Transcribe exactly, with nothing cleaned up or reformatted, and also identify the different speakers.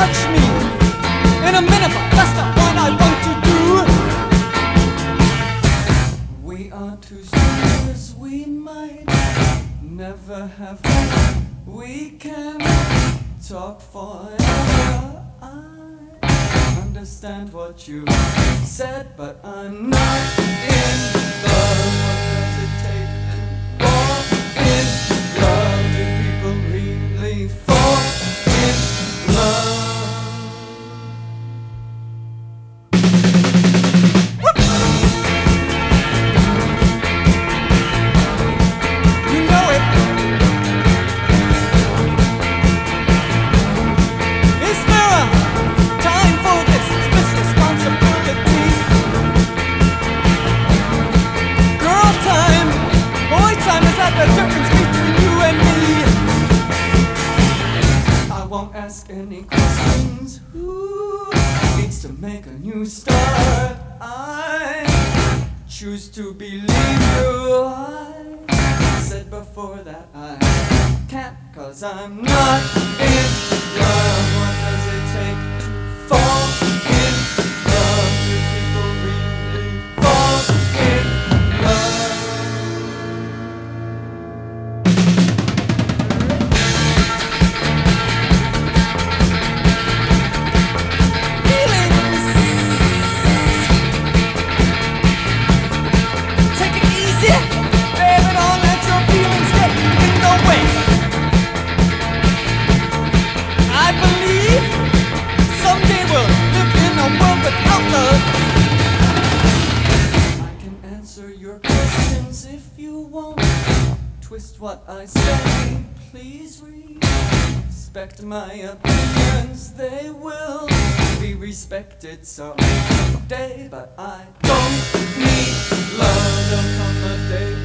Speaker 1: touch me in a minute, but that's not what I want to do. We are two strangers, we might never have met. We can talk forever. I understand what you said, but I'm not in love. What does it take to fall in love? Do people really fall in love? Ask any questions. Who needs to make a new start? I choose to believe you. I said before that I can't, cause I'm not in love. What does it take to fall in love? Do people really fall in love? If you won't twist what I say, please respect my opinions. They will be respected someday, but I don't need love. There'll come a day